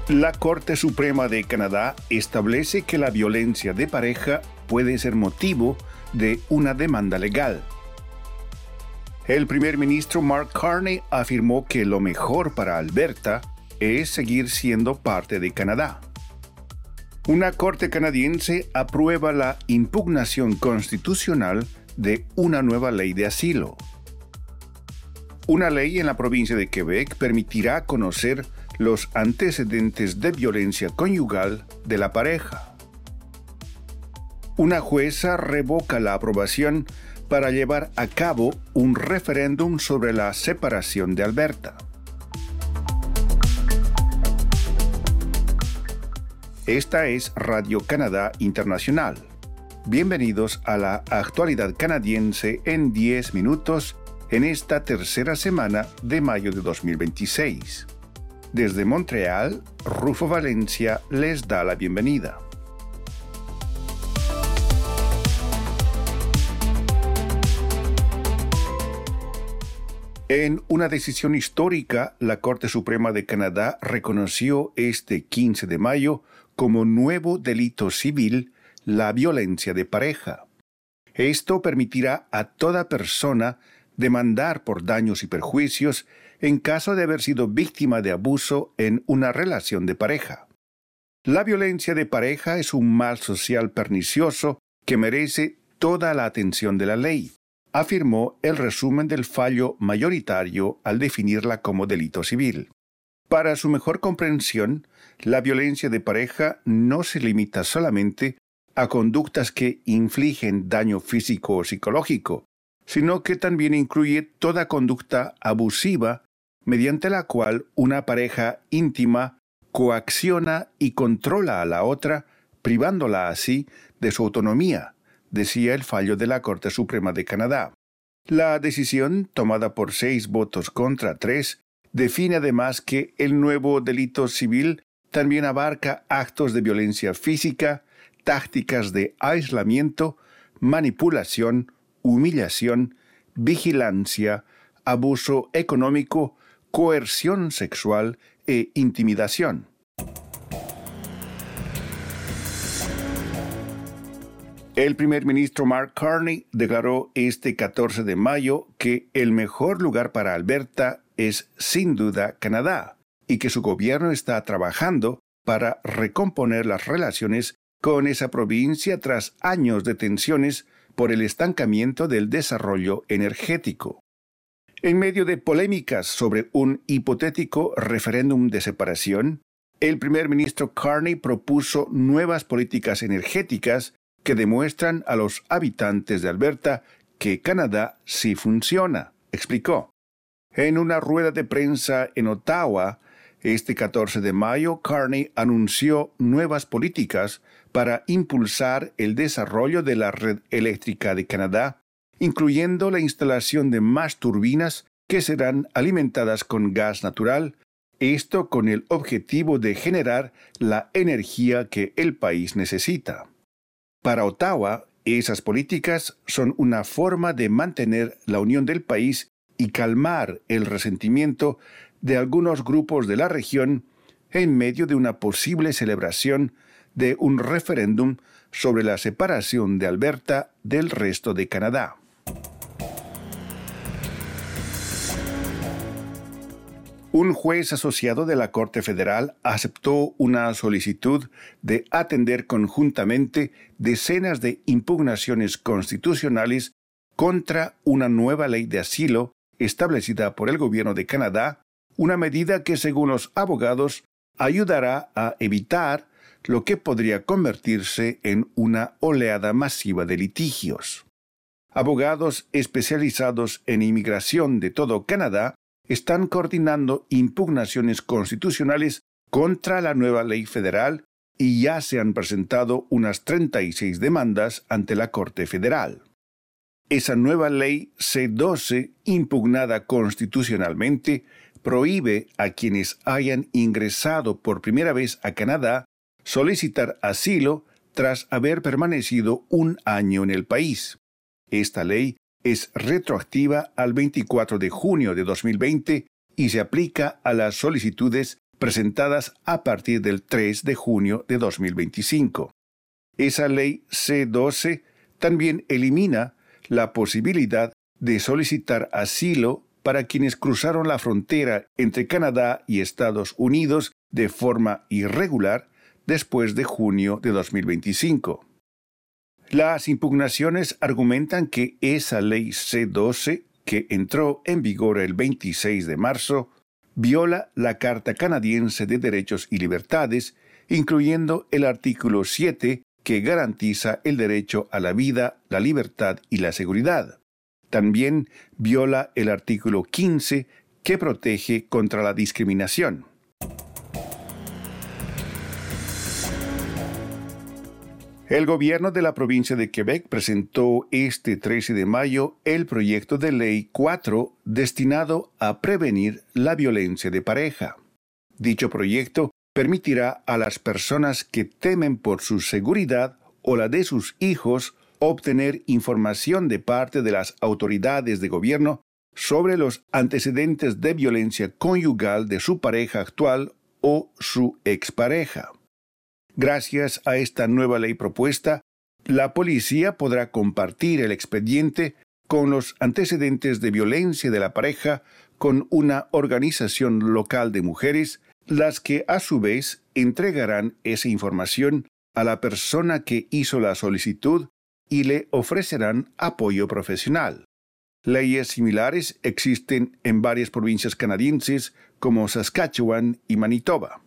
La Corte Suprema de Canadá establece que la violencia de pareja puede ser motivo de una demanda legal. El primer ministro Mark Carney afirmó que lo mejor para Alberta es seguir siendo parte de Canadá. Una corte canadiense aprueba la impugnación constitucional de una nueva ley de asilo. Una ley en la provincia de Quebec permitirá conocer los antecedentes de violencia conyugal de la pareja. Una jueza revoca la aprobación para llevar a cabo un referéndum sobre la separación de Alberta. Esta es Radio Canadá Internacional. Bienvenidos a la actualidad canadiense en 10 minutos en esta tercera semana de mayo de 2026. Desde Montreal, Rufo Valencia les da la bienvenida. En una decisión histórica, la Corte Suprema de Canadá reconoció este 15 de mayo como nuevo delito civil la violencia de pareja. Esto permitirá a toda persona demandar por daños y perjuicios en caso de haber sido víctima de abuso en una relación de pareja. La violencia de pareja es un mal social pernicioso que merece toda la atención de la ley, afirmó el resumen del fallo mayoritario al definirla como delito civil. Para su mejor comprensión, la violencia de pareja no se limita solamente a conductas que infligen daño físico o psicológico, sino que también incluye toda conducta abusiva mediante la cual una pareja íntima coacciona y controla a la otra, privándola así de su autonomía, decía el fallo de la Corte Suprema de Canadá. La decisión, tomada por 6 votos contra 3, define además que el nuevo delito civil también abarca actos de violencia física, tácticas de aislamiento, manipulación, humillación, vigilancia, abuso económico, coerción sexual e intimidación. El primer ministro Mark Carney declaró este 14 de mayo que el mejor lugar para Alberta es sin duda Canadá y que su gobierno está trabajando para recomponer las relaciones con esa provincia tras años de tensiones por el estancamiento del desarrollo energético. En medio de polémicas sobre un hipotético referéndum de separación, el primer ministro Carney propuso nuevas políticas energéticas que demuestran a los habitantes de Alberta que Canadá sí funciona, explicó. En una rueda de prensa en Ottawa, este 14 de mayo, Carney anunció nuevas políticas para impulsar el desarrollo de la red eléctrica de Canadá, incluyendo la instalación de más turbinas que serán alimentadas con gas natural, esto con el objetivo de generar la energía que el país necesita. Para Ottawa, esas políticas son una forma de mantener la unión del país y calmar el resentimiento de algunos grupos de la región en medio de una posible celebración de un referéndum sobre la separación de Alberta del resto de Canadá. Un juez asociado de la Corte Federal aceptó una solicitud de atender conjuntamente decenas de impugnaciones constitucionales contra una nueva ley de asilo establecida por el gobierno de Canadá, una medida que, según los abogados, ayudará a evitar lo que podría convertirse en una oleada masiva de litigios. Abogados especializados en inmigración de todo Canadá están coordinando impugnaciones constitucionales contra la nueva ley federal y ya se han presentado unas 36 demandas ante la Corte Federal. Esa nueva ley C-12, impugnada constitucionalmente, prohíbe a quienes hayan ingresado por primera vez a Canadá solicitar asilo tras haber permanecido un año en el país. Esta ley es retroactiva al 24 de junio de 2020 y se aplica a las solicitudes presentadas a partir del 3 de junio de 2025. Esa ley C-12 también elimina la posibilidad de solicitar asilo para quienes cruzaron la frontera entre Canadá y Estados Unidos de forma irregular después de junio de 2025. Las impugnaciones argumentan que esa ley C-12, que entró en vigor el 26 de marzo, viola la Carta Canadiense de Derechos y Libertades, incluyendo el artículo 7, que garantiza el derecho a la vida, la libertad y la seguridad. También viola el artículo 15, que protege contra la discriminación. El gobierno de la provincia de Quebec presentó este 13 de mayo el proyecto de ley 4 destinado a prevenir la violencia de pareja. Dicho proyecto permitirá a las personas que temen por su seguridad o la de sus hijos obtener información de parte de las autoridades de gobierno sobre los antecedentes de violencia conyugal de su pareja actual o su expareja. Gracias a esta nueva ley propuesta, la policía podrá compartir el expediente con los antecedentes de violencia de la pareja con una organización local de mujeres, las que a su vez entregarán esa información a la persona que hizo la solicitud y le ofrecerán apoyo profesional. Leyes similares existen en varias provincias canadienses como Saskatchewan y Manitoba.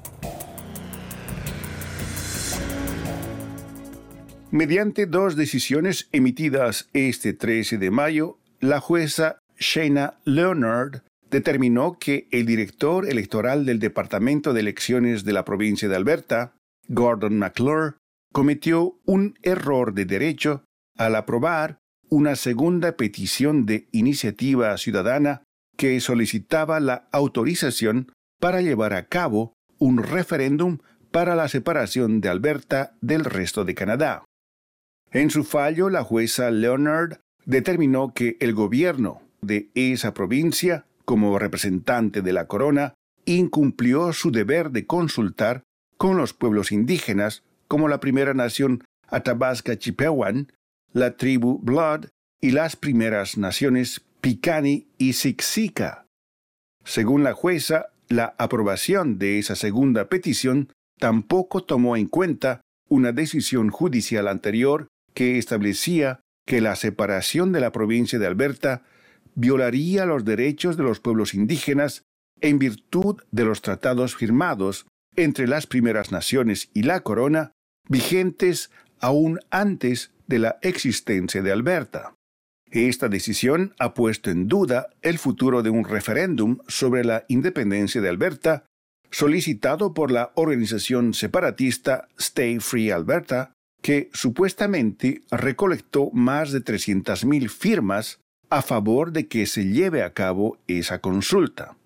Mediante dos decisiones emitidas este 13 de mayo, la jueza Shayna Leonard determinó que el director electoral del Departamento de Elecciones de la provincia de Alberta, Gordon McClure, cometió un error de derecho al aprobar una segunda petición de iniciativa ciudadana que solicitaba la autorización para llevar a cabo un referéndum para la separación de Alberta del resto de Canadá. En su fallo, la jueza Leonard determinó que el gobierno de esa provincia, como representante de la corona, incumplió su deber de consultar con los pueblos indígenas, como la primera nación Athabasca Chipewyan, la tribu Blood y las primeras naciones Piikani y Siksika. Según la jueza, la aprobación de esa segunda petición tampoco tomó en cuenta una decisión judicial anterior que establecía que la separación de la provincia de Alberta violaría los derechos de los pueblos indígenas en virtud de los tratados firmados entre las primeras naciones y la corona, vigentes aún antes de la existencia de Alberta. Esta decisión ha puesto en duda el futuro de un referéndum sobre la independencia de Alberta, solicitado por la organización separatista Stay Free Alberta, que supuestamente recolectó más de 300,000 firmas a favor de que se lleve a cabo esa consulta.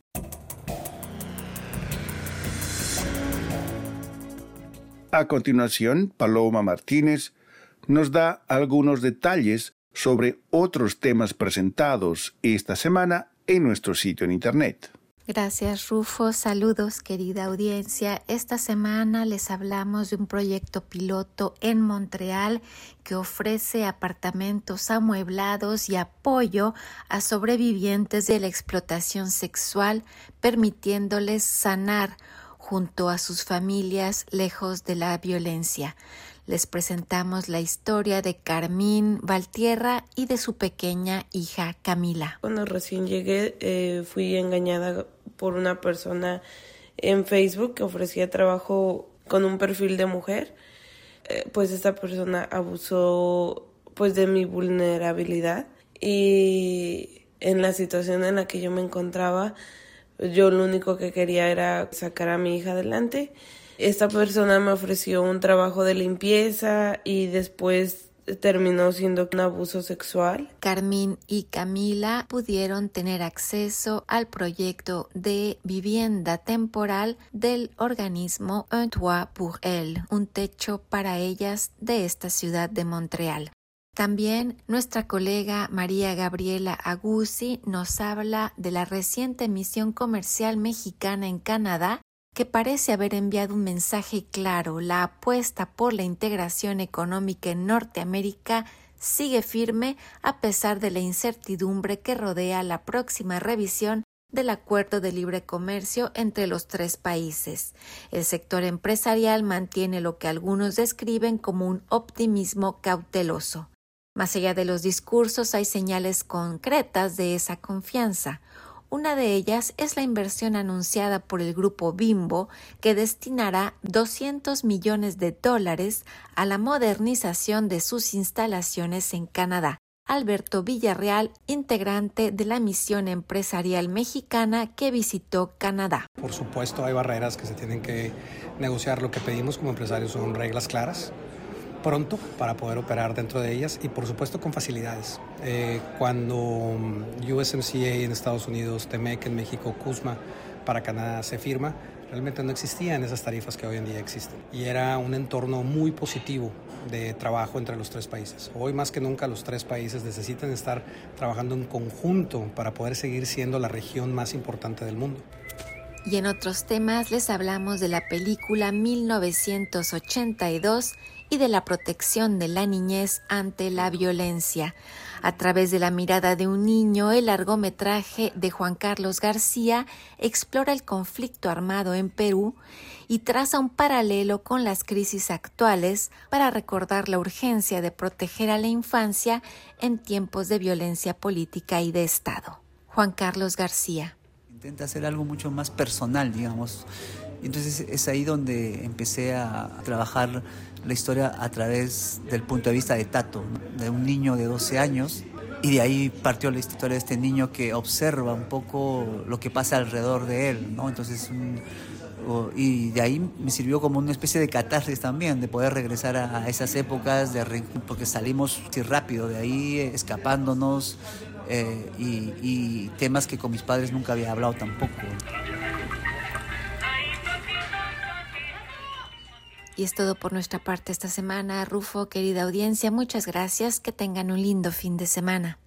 A continuación, Paloma Martínez nos da algunos detalles sobre otros temas presentados esta semana en nuestro sitio en Internet. Gracias, Rufo. Saludos, querida audiencia. Esta semana les hablamos de un proyecto piloto en Montreal que ofrece apartamentos amueblados y apoyo a sobrevivientes de la explotación sexual, permitiéndoles sanar junto a sus familias lejos de la violencia. Les presentamos la historia de Carmín Valtierra y de su pequeña hija Camila. Cuando recién llegué, fui engañada por una persona en Facebook que ofrecía trabajo con un perfil de mujer. Pues esta persona abusó pues de mi vulnerabilidad y en la situación en la que yo me encontraba, yo lo único que quería era sacar a mi hija adelante. Esta persona me ofreció un trabajo de limpieza y después terminó siendo un abuso sexual. Carmín y Camila pudieron tener acceso al proyecto de vivienda temporal del organismo Un Toit pour Elles, un techo para ellas de esta ciudad de Montreal. También nuestra colega María Gabriela Aguzzi nos habla de la reciente misión comercial mexicana en Canadá que parece haber enviado un mensaje claro. La apuesta por la integración económica en Norteamérica sigue firme a pesar de la incertidumbre que rodea la próxima revisión del Acuerdo de Libre Comercio entre los tres países. El sector empresarial mantiene lo que algunos describen como un optimismo cauteloso. Más allá de los discursos, hay señales concretas de esa confianza. Una de ellas es la inversión anunciada por el grupo Bimbo, que destinará $200 millones a la modernización de sus instalaciones en Canadá. Alberto Villarreal, integrante de la misión empresarial mexicana que visitó Canadá. Por supuesto, hay barreras que se tienen que negociar. Lo que pedimos como empresarios son reglas claras, pronto, para poder operar dentro de ellas y por supuesto con facilidades. Cuando USMCA en Estados Unidos, TEMEC en México, CUSMA para Canadá se firma, realmente no existían esas tarifas que hoy en día existen. Y era un entorno muy positivo de trabajo entre los tres países. Hoy más que nunca los tres países necesitan estar trabajando en conjunto para poder seguir siendo la región más importante del mundo. Y en otros temas les hablamos de la película 1982 y de la protección de la niñez ante la violencia. A través de la mirada de un niño, el largometraje de Juan Carlos García explora el conflicto armado en Perú y traza un paralelo con las crisis actuales para recordar la urgencia de proteger a la infancia en tiempos de violencia política y de Estado. Juan Carlos García. Intenta hacer algo mucho más personal, digamos. Entonces es ahí donde empecé a trabajar la historia a través del punto de vista de Tato, ¿no? De un niño de 12 años. Y de ahí partió la historia de este niño que observa un poco lo que pasa alrededor de él, ¿no? Entonces, y de ahí me sirvió como una especie de catarsis también, de poder regresar a esas épocas, porque salimos así rápido de ahí, escapándonos, y temas que con mis padres nunca había hablado tampoco. Y es todo por nuestra parte esta semana. Rufo, querida audiencia, muchas gracias. Que tengan un lindo fin de semana.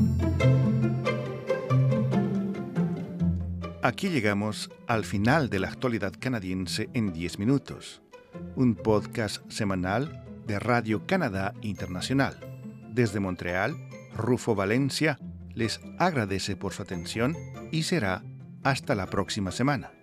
Aquí llegamos al final de la actualidad canadiense en 10 minutos. Un podcast semanal de Radio Canadá Internacional. Desde Montreal, Rufo Valencia les agradece por su atención y será hasta la próxima semana.